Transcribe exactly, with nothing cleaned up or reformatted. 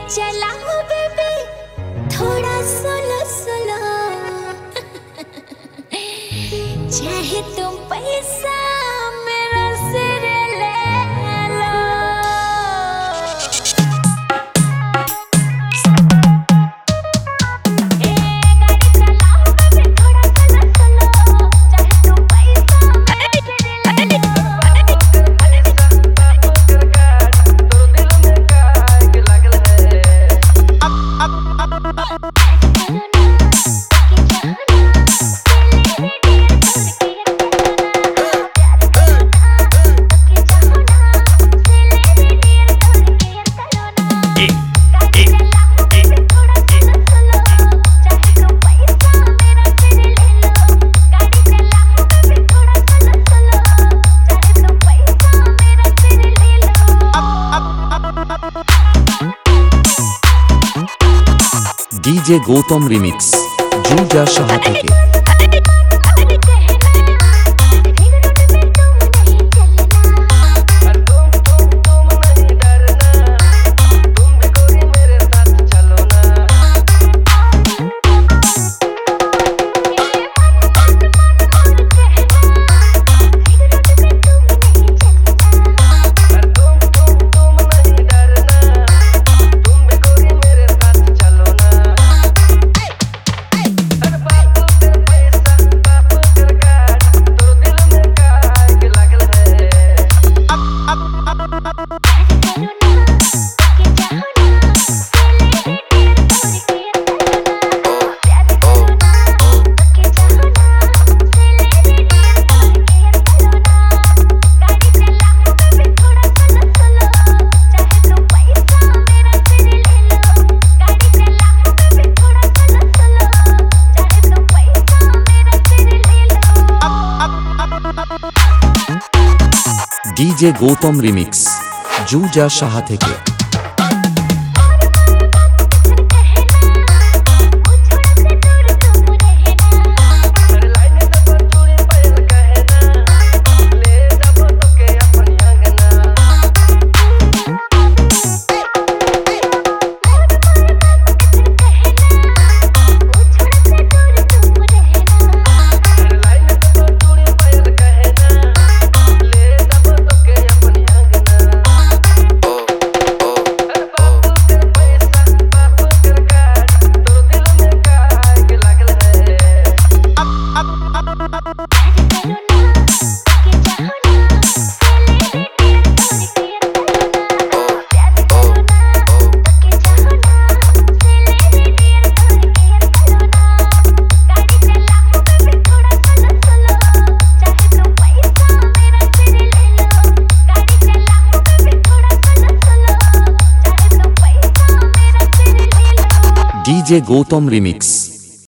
चलाओ बेबी थोड़ा solo solo चाहे तुम पैसा मेरा सिर ले लो। ए गाड़ी चलाओ बेबी थोड़ा सोलो सोलो चाहे तुम पैसा मेरा सिर ले लो। डीजे गौतम रिमिक्स जूजा शाह থেকে। डीजे गौतम रिमिक्स जूजा शाह থেকে। DJ Gautam remix